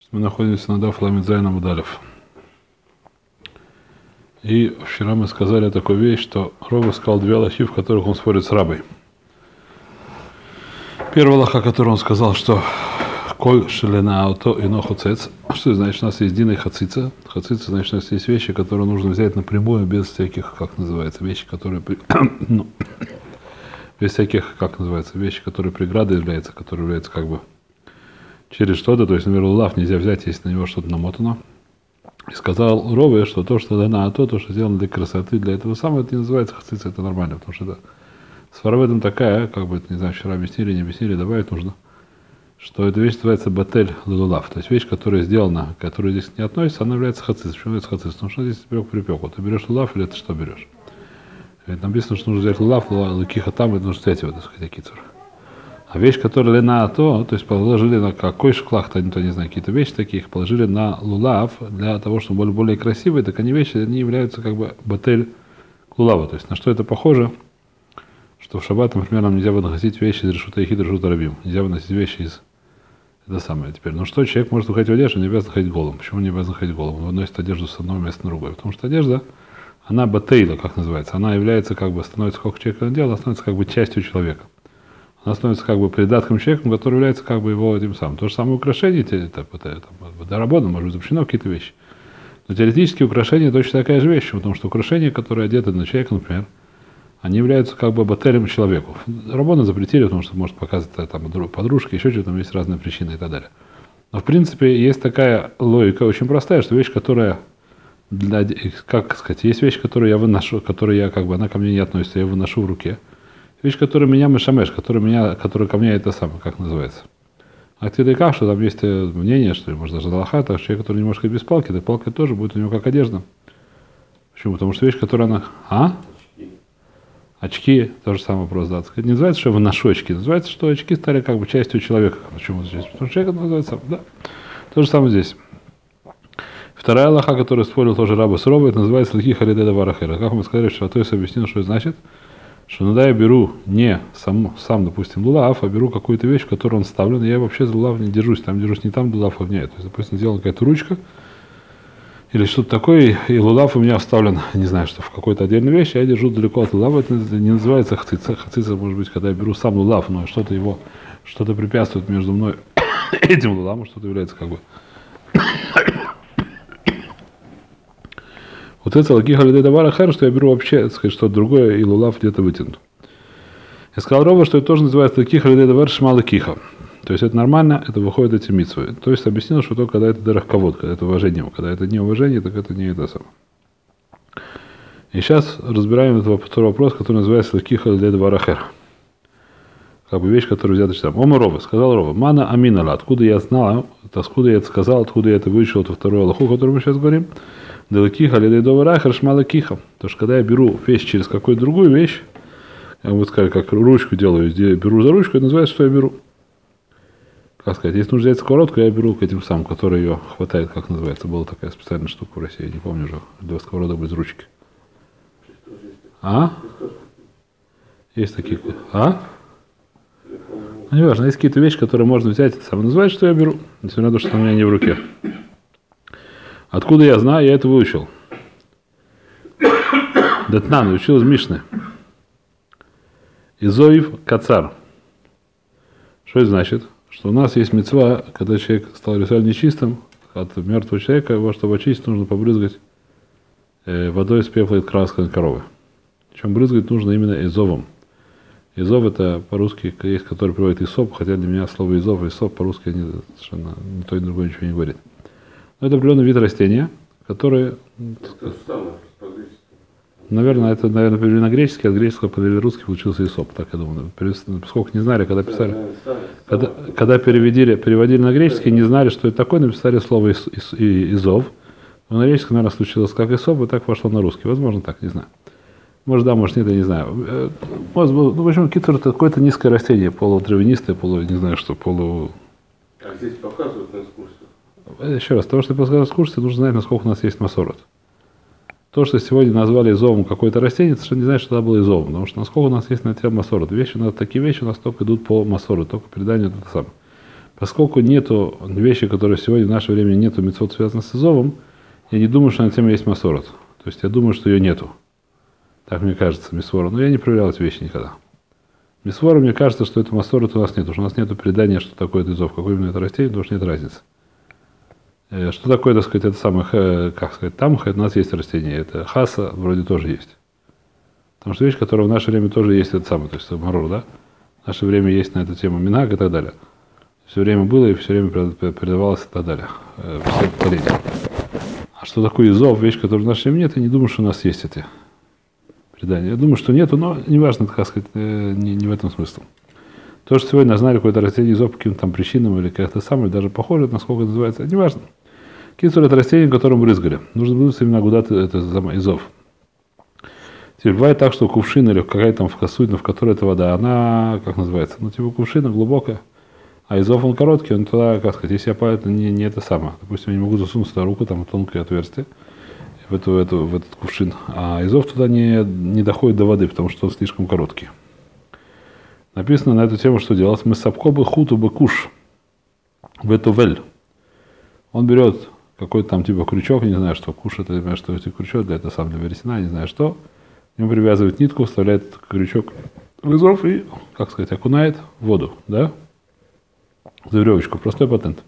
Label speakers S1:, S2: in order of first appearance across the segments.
S1: Мы находимся на Даф Ламид Зайн Амуд Алеф. И вчера мы сказали такую вещь, что Рова сказал две алахи, в которых он спорит с рабой. Первая алаха, которую он сказал, что коль шелена ауто и но хуцец. Что значит, у нас есть дина и хацица. Хацица, значит, у нас есть вещи, которые нужно взять напрямую, без всяких, как называется, вещи, которые... без всяких, как называется, вещи, которые преградой являются, которые являются как бы через что-то. То есть, например, лулав нельзя взять, если на него что-то намотано. И сказал Рове, что то, что дано, а то, что сделано для красоты, для этого самого, это не называется хацица, это нормально, потому что это свара в этом такая, как бы, не знаю, вчера объяснили, не объяснили, добавить нужно, что эта вещь называется батель лулав, то есть вещь, которая сделана, которая здесь не относится, она является хациц. Почему является хациц? Потому что здесь припек. Вот ты берешь лулав или ты что берешь? Ведь написано, что нужно взять лулав, лукиха там, и нужно взять его, так сказать, кицур. А вещь, которая лена то есть положили на какой шклах, никто не знает, какие-то вещи таких, положили на лулав для того, чтобы были более красивые, так они вещи, они являются как бы батель лулава. То есть на что это похоже? Что в шаббат, например, нам нельзя выносить вещи из решута ехид, решута рабим. Нельзя выносить вещи из... Это самое теперь. Ну что, человек может выходить в одежду, не обязан ходить голым. Почему не обязан ходить голым? Он выносит одежду с одного места на другое. Потому что одежда, она батейла, как называется. Она является как бы, становится, сколько человек делал, она становится как бы частью человека. Она становится как бы придатком человека, который является как бы его этим самым. То же самое украшение, это доработано, может быть, запрещено какие-то вещи. Но теоретически украшение точно такая же вещь, потому что украшения, которые одеты на человека, например, они являются как бы бателем человеку. Рабоны запретили, потому что может показывать там подружка, еще что-то, там есть разные причины и так далее. Но в принципе есть такая логика очень простая, что вещь, которая для, как сказать, есть вещь, которую я выношу, которая я как бы, она ко мне не относится, я ее выношу в руке. Вещь, которая меня мешамеш, которая ко мне это самое, как называется. А ты как, что там есть мнение, что ли, может даже Аллаха, так человек, который не может ходить без палки, так палка тоже будет у него как одежда. Почему? Потому что вещь, которая она... Очки, тоже самый вопрос, да. Не называется, что я выношу очки, называется, что очки стали как бы частью человека. Почему здесь? Потому что человек называется, да. То же самое здесь. Вторая алаха, которую спорил тоже раба с Ровой, это называется лахи халидеда варахера. Как мы сказали, что то есть объяснил, что это значит, что иногда я беру не сам, допустим, лулав, а беру какую-то вещь, в которую он вставлен, и я вообще за лулав не держусь, там держусь не там, лулав нет. То есть, допустим, сделана какая-то ручка, или что-то такое, и лулав у меня вставлен, не знаю, что в какой-то отдельной вещи, я держу далеко от лулава, это не называется хацица. Хацица, может быть, когда я беру сам лулав, но что-то препятствует между мной этим лулавом, что-то является как бы... Вот это лакиха лидей давара хэр, что я беру вообще, так сказать, что-то другое, и лулав где-то вытянут. Я сказал Рова, что это тоже называется лакиха лидей давар шма лакиха. То есть это нормально, это выходит эти митцвы. То есть объяснил, что только когда это дарахковод, когда это уважение, когда это не уважение, так это не это самое. И сейчас разбираем этот второй вопрос, который называется лакиха лидей давар хэр. Как бы вещь, которую взята там. Ома Рова, сказал Рова, мана аминала, откуда я знал, откуда я это сказал, откуда я это выучил, это вторую алаху, о которой мы сейчас говорим. Далакиха лидей давар хэр шма лакиха. Потому что когда я беру вещь через какую-то другую вещь, я бы сказал, как ручку делаю, беру за ручку, это называется, что я беру. Как сказать, если нужно взять сковородку, я беру к этим самым, который ее хватает, как называется. Была такая специальная штука в России, я не помню уже, для сковородок без ручки. Есть такие. Ну, не важно, есть какие-то вещи, которые можно взять, сам называть, что я беру, несмотря на то, что у меня не в руке. Откуда я знаю, я это выучил. Датнан учил из Мишны. Изоев кацар. Что это значит? Что у нас есть мицва, когда человек стал ритуально нечистым, от мертвого человека, его, чтобы очистить, нужно побрызгать водой с пепла и краской коровы. Причем брызгать нужно именно изовом. Изов это по-русски, есть, который приводит исоп, хотя для меня слово изов и исоп по-русски совершенно ни то, ни другое ничего не говорит. Но это определенный вид растения, который... Наверное, перевели на греческий, от греческого перевели русский, получился исоп, так я думаю. Поскольку не знали, когда писали, когда переводили на греческий, не знали, что это такое, написали слово изов. Но на греческом, наверное, случилось как исоп, и так вошло на русский. Возможно, так, не знаю. Может, да, может, нет, я не знаю. В общем, китур это какое-то низкое растение, полутравянистое, не знаю, что,
S2: А здесь показывают на экскурсии?
S1: Еще раз, того, что я показываю на экскурсии, нужно знать, насколько у нас есть масорот. То, что сегодня назвали изовом какое-то растение, совершенно не значит, что это было изовом, потому что насколько у нас есть на тему масорот. Такие вещи у нас только идут по масору, только переданию это самое. Поскольку нету вещи, которые сегодня в наше время нету мицвот, связанных с изовом, я не думаю, что на тему есть масорот. То есть я думаю, что ее нету. Так мне кажется, мисвора. Но я не проверял эти вещи никогда. Мисвора, мне кажется, что это масорот у нас нет. Потому что у нас нет предания, что такое это изов, какое именно это растение, потому что нет разницы. Что такое, так сказать, это самое, как сказать, тамха, это у нас есть растение. Это хаса вроде тоже есть. Потому что вещь, которая в наше время тоже есть, это самое, то есть марор, да? В наше время есть на эту тему минаг и так далее. Все время было и все время передавалось и так далее. Все поколения. А что такое изов, вещь, которая в наше время нет, я не думаю, что у нас есть эти предания. Я думаю, что нету, но неважно, так сказать, не в этом смысл. То, что сегодня знали какое-то растение изов по каким-то там причинам или как-то самое, даже похоже, насколько это называется, неважно. Кицур — это растение, которым брызгали. Нужно брызгать именно куда-то это изов. Теперь бывает так, что кувшин или какая-то там косудина, в которой эта вода, она, как называется, ну типа кувшина глубокая, а изов он короткий, он туда, как сказать, если я паю, это не это самое. Допустим, я не могу засунуть туда руку, там тонкое отверстие в этот кувшин, а изов туда не доходит до воды, потому что он слишком короткий. Написано на эту тему, что делать. Мы сапкобы хуту бы куш в эту вель. Он берет какой-то там типа крючок, не знаю что, куш это, что это крючок, для этого сам для вересена, не знаю что. Ему привязывает нитку, вставляет этот крючок в изов и, как сказать, окунает в воду, да? За веревочку. Простой патент.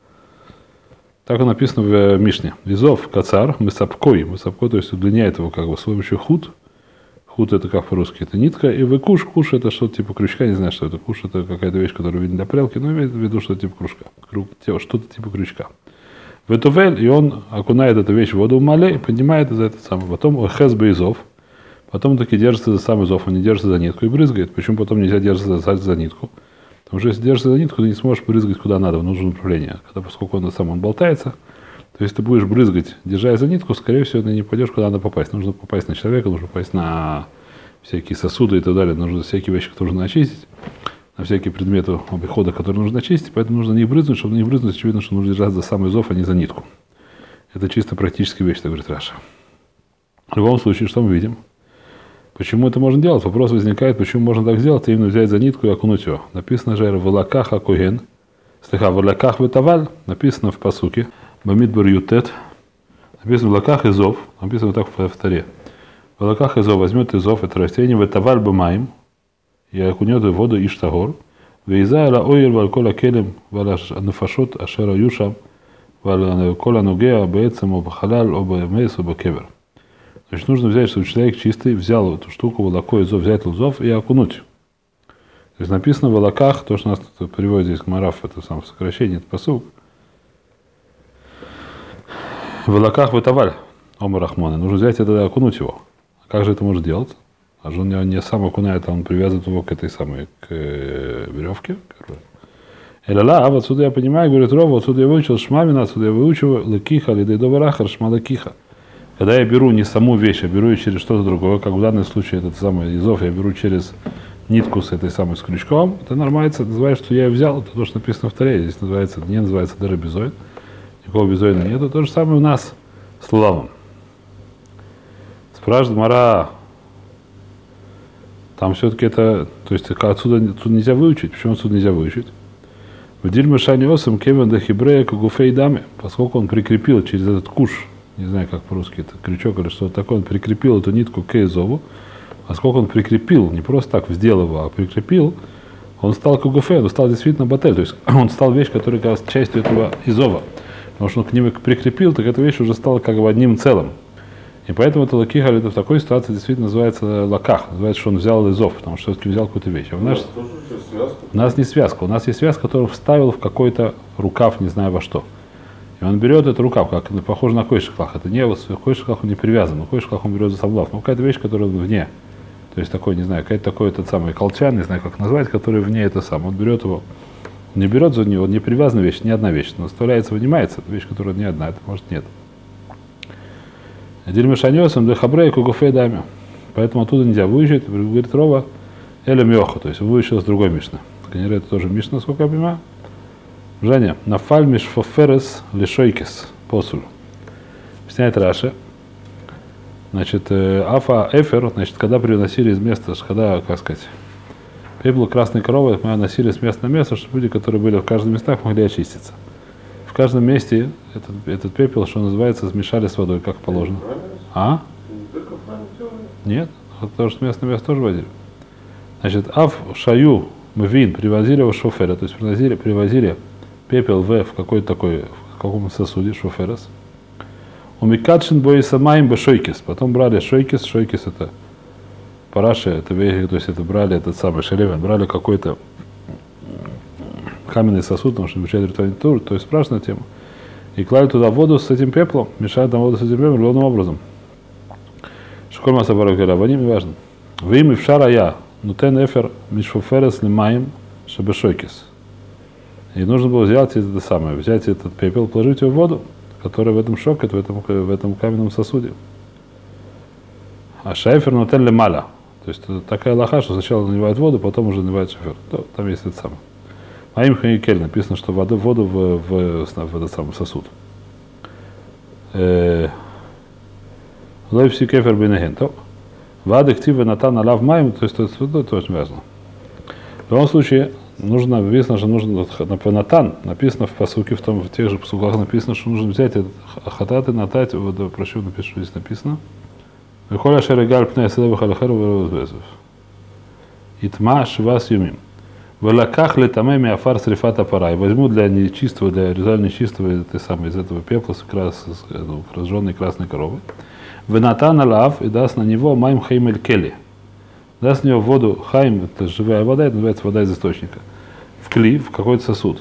S1: Так и написано в Мишне. Изов кацар, мысапкой, то есть удлиняет его как бы с помощью худ. Худ это как по-русски, это нитка. И выкуш, куш это что-то типа крючка, не знаю что это. Куш это какая-то вещь, которая видна для прялки, но имеет в виду что-то типа кружка. Что-то типа крючка. В эту вель, и он окунает эту вещь в воду в мале и поднимает за это самое. Потом хэс бы изов. Потом он таки держится за сам изов, он не держится за нитку и брызгает. Почему потом нельзя держаться за нитку? Потому что если держишься за нитку, ты не сможешь брызгать куда надо, в нужное направление. Поскольку он болтается, то есть ты будешь брызгать, держась за нитку, скорее всего, ты не пойдешь, куда надо попасть. Нужно попасть на человека, нужно попасть на всякие сосуды и так далее. Нужно всякие вещи, которые нужно очистить, на всякие предметы обихода, которые нужно очистить. Поэтому нужно не брызнуть, чтобы не брызнуть, очевидно, что нужно держаться за сам изов, а не за нитку. Это чисто практическая вещь, так говорит Раша. В любом случае, что мы видим? Почему это можно делать? Вопрос возникает, почему можно так сделать, именно взять за нитку и окунуть его. Написано же в лаках акуген, в лаках ветаваль, написано в пасуке, бамидбар ютет, написано в лаках изов, написано так в таре. В лаках изов возьмет изов, это растение, ветаваль бамаим, и окунет в воду иштагор, вейза ла ойер валькола келем, вала нафашот ашера юшам, вала кола нугеа беэцем оба халал, оба мейс, оба кевер. Значит, нужно взять, чтобы человек чистый взял эту штуку, волоко, изов, взять лузов и окунуть. То есть написано в волоках, то, что у нас тут переводит здесь Мараф, это самое сокращение, это посук. В волоках вытаваль, ома рахмона. Нужно взять это и окунуть его. А как же это можно делать? А же он не сам окунает, а он привязывает его к этой самой, к веревке. Эляла, а отсюда я понимаю, говорит Рова, отсюда я выучил шмамина, отсюда я выучил лакиха, лидей добарахар, шма лакиха. Когда я беру не саму вещь, а беру ее через что-то другое, как в данном случае этот самый изов, я беру через нитку с этой самой с крючком, это нормально, называется, что я ее взял, это то, что написано в таре, здесь называется, не называется дерабизоид, никакого безоида нет, то же самое у нас с лулавом. Спрашивает Мара, там все-таки это, то есть отсюда нельзя выучить, почему отсюда нельзя выучить? В дильме шани осам кевен да хибрея кугуфей даме, поскольку он прикрепил через этот куш, не знаю, как по-русски, это крючок или что-то такое, он прикрепил эту нитку к изову, а сколько он прикрепил, не просто так сделал его, а прикрепил, он стал кугуфей, он стал действительно батель, то есть он стал вещь, которая как частью этого изова, потому что он к нему прикрепил, так эта вещь уже стала как бы одним целым. И поэтому это лакиха, это в такой ситуации действительно называется лаках, называется, что он взял изов, потому что все-таки взял какую-то вещь. А у нас не связка, у нас есть связка, которую вставил в какой-то рукав, не знаю во что. И он берет этот рукав, как похоже на койшиклах. Это не койшиклах, он не привязан, но койшиклах он берет за сам лав. Но какая-то вещь, которая вне. То есть такой, не знаю, какой-то такой этот самый колчан, не знаю, как назвать, который вне это сам. Он берет его, не берет за него, он не привязанная вещь, не одна вещь. Но вставляется, вынимается, это вещь, которая не одна, это может нет. Дильмешаньосом для хабрея кугуфей даме. Поэтому оттуда нельзя выучить, говорит Рова, эля миоха, то есть выучил с другой мишны. Конечно, это тоже мишна, насколько я понимаю. Женя, нафаль мишфоферес лишойкес посуль. Объясняет Раши. Значит, афа эфер, значит, когда приносили из места, когда, как сказать, Пепел красной коровы мы носили с места на место, чтобы люди, которые были в каждом местах, могли очиститься. В каждом месте этот пепел, что называется, смешали с водой, как положено. А? Нет, потому что с места на место тоже водили. Значит, ав шаю мвин привозили его шофера, то есть привозили пепел в какой-то такой, в каком сосуде, шоферас. У микадшин боисамаем бешойкис. Потом брали шойкис. Шойкис это параши, это вехи, то есть это брали этот самый шелевен, брали какой-то каменный сосуд, потому что обучали ритуальный тур, то есть страшная тема. И клали туда воду с этим пеплом, мешали там воду с этим пеплом главным образом. Школьма соборок говоря, не важно. Вы им и в шара я, нутен эфер мишфуферес лимаем шабешойкис. И нужно было взять это самое, взять этот пепел, положить его в воду, которая в этом шокет, в этом каменном сосуде. А шайфер нутен лемаля. То есть это такая лоха, что сначала наливают воду, потом уже наливают шайфер. Там есть это самое. А им ханикель написано, что воду в этот самый сосуд. Лойпси кефер бенеген. Вода активы натан алав маем, то есть это очень важно. В любом случае, написано, что нужно натан, написано в пасуке, в тех же пасуках написано, что нужно взять этот хатат и натать, прошу, напишу, что здесь написано. Выхоля шерегаль пней седа халахеру везов. Итма шивас юмим. Валаках летаме миафар срифата парай. Возьму для нечистого, для ритуально нечистого из этого пепла разжженной красной коровы. Венатан алав и даст на него майм хаймель кели. Даст на него воду хайм, это живая вода, это называется вода из источника. В кли, в какой-то сосуд.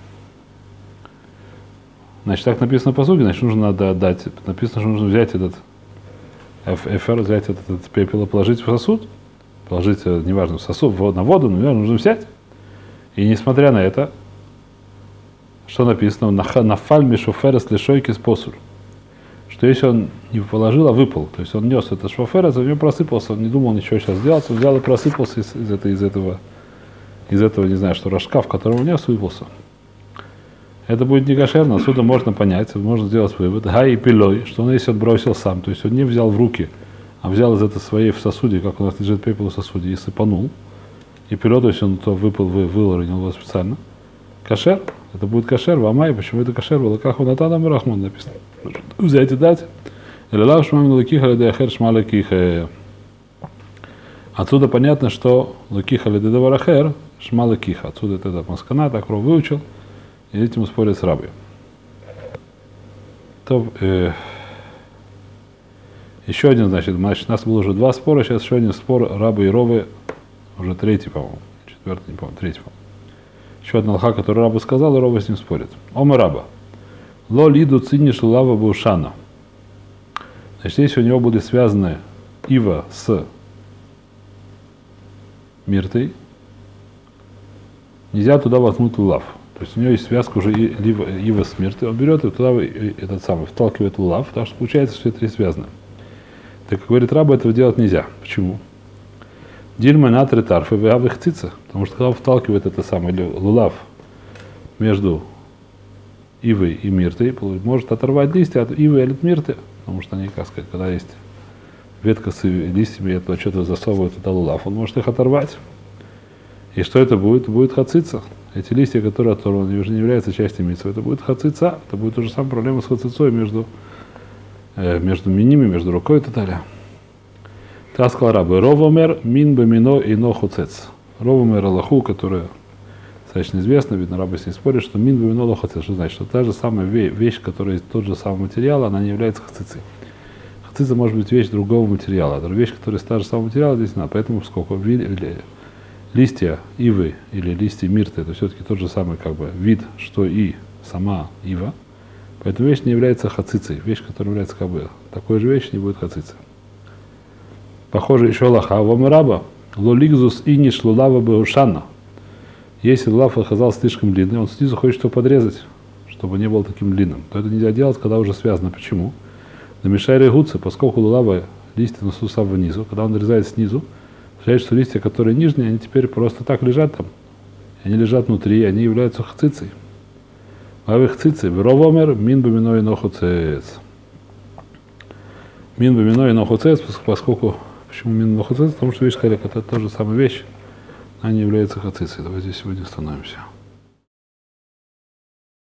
S1: Значит, так написано по сути, значит, нужно отдать. Написано, что нужно взять этот взять этот пепел и положить в сосуд. Положить, неважно, в сосуд, на воду, но нужно взять. И несмотря на это, что написано, нафаль мишуферес лишойки спосур. Что если он не положил, а выпал, то есть он нес этот шоферес, в нем просыпался, он не думал ничего сейчас сделать, он взял и просыпался из этого, не знаю, что рожка, в котором он нес, выпался. Это будет не кошерно, отсюда можно понять, можно сделать вывод. Гай и пилой, что он если он бросил сам, то есть он не взял в руки, а взял из этого своей в сосуде, как у нас лежит пепел в сосуде, и сыпанул. И пилой, то есть он то выпал, выложил его специально. Кошер, это будет кошер, в Амай, почему это кошер было? Как у Натана Рахман написано. Взять и дать. Отсюда понятно, что лукиха ледедаварахер, шмалакиха. Отсюда это маскана, так Ров выучил, и этим спорят с рабой. Еще один, значит, у нас было уже два спора, сейчас еще один спор рабы и ровы, уже третий, по-моему, четвертый, не помню, третий, по-моему. Еще одна лоха, которую раба сказал, и ровы с ним спорят. Ома раба. Ло лиду циниш лава бушана. Значит, если у него были связаны ива с миртой, нельзя туда воткнуть лулав. То есть у него есть связка уже ива с миртой, он берет и туда этот самый вталкивает лулав, так что получается, что это три связано. Так как говорит раба, этого делать нельзя. Почему? Дильма натры тарфы в их цица, потому что когда он вталкивает это самое лулав между ивой и миртой, может оторвать листья от ивы или от мирты, потому что они, как сказать, когда есть ветка с листьями, это что-то засовывает туда лулав, он может их оторвать. И что это будет? Будет хацица. Эти листья, которые оторваны, уже не являются частью митцвы, это будет хацица. Это будет уже самая проблема с хацицой между миними, между рукой и так далее. Так сказал рабы. Ровомер мин бамино и но хуцец. Ровомер Аллаху, которая достаточно известна, видно, рабы с ней спорят, что мин бамино ло хуцец. Что значит? Что та же самая вещь, которая из тот же самый материал, она не является хацицей. Хацица может быть вещь другого материала. А вещь, которая из того же самого материала, здесь надо. Поэтому поскольку листья ивы или листья мирты, это все-таки тот же самый как бы вид, что и сама ива. Поэтому вещь не является хацицей. Вещь, которая является как бы такой же вещь, не будет хацицей. Похоже еще лоха. Вамараба. Лолигзус иниш лулава беушана. Если лулав оказался слишком длинный, он снизу хочет его подрезать, чтобы не был таким длинным. То это нельзя делать, когда уже связано. Почему? На мишайре гуцы, поскольку лулава листья несут с самого низу, когда он нарезает снизу, получается, что листья, которые нижние, они теперь просто так лежат там. Они лежат внутри, они являются хацицей. А хацицей. Веровомер мин баминой но хуцец. Мин баминой но хуцец, поскольку почему мин но хуцец? Потому что вещь халек, это та же самая вещь. она не является хацицей. Давай здесь сегодня остановимся.